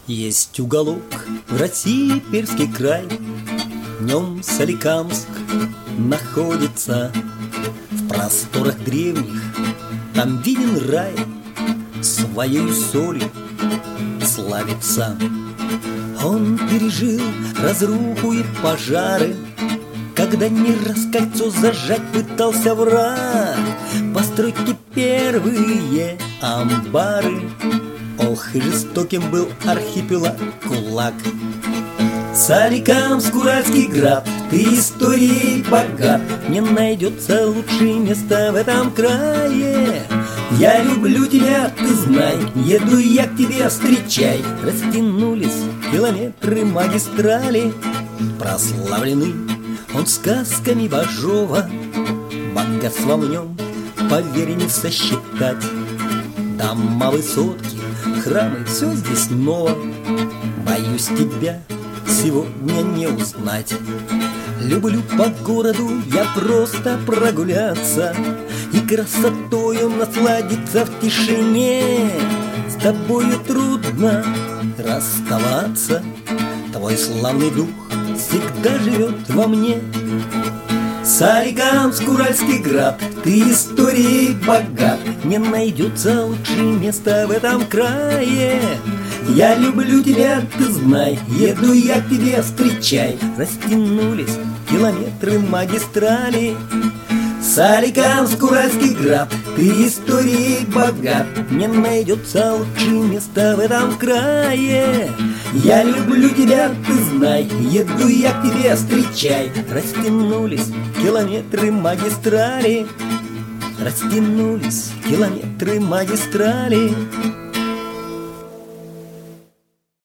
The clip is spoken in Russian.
Есть уголок в России, Пермский край, в нем Соликамск находится. В просторах древних там виден рай, своей солью славится. Он пережил разруху и пожары, когда не раз кольцо зажать пытался враг. Постройки первые амбары. Ох, и жестоким был архипелаг ГУЛАГ. Соликамск, Уральский град, ты историей богат. Не найдется лучшее место в этом крае. Я люблю тебя, ты знай, еду я к тебе, встречай. Растянулись километры магистрали, прославленный он сказками Бажова. Богатство в нем, поверь, не сосчитать. Дома высотки, храмы, все здесь ново. Боюсь тебя сегодня не узнать. Люблю по городу я просто прогуляться и красотою насладиться в тишине. С тобою трудно расставаться, твой славный дух всегда живет во мне. Соликамск, Уральский град, ты историей богат. Не найдется лучшее места в этом крае. Я люблю тебя, ты знай, еду я к тебе, встречай. Растянулись километры магистрали. Соликамск, Уральский град, ты историей богат. Не найдется лучшее места в этом крае. Я люблю тебя, ты знай, еду я к тебе, встречай. Растянулись километры магистрали. Растянулись километры магистрали.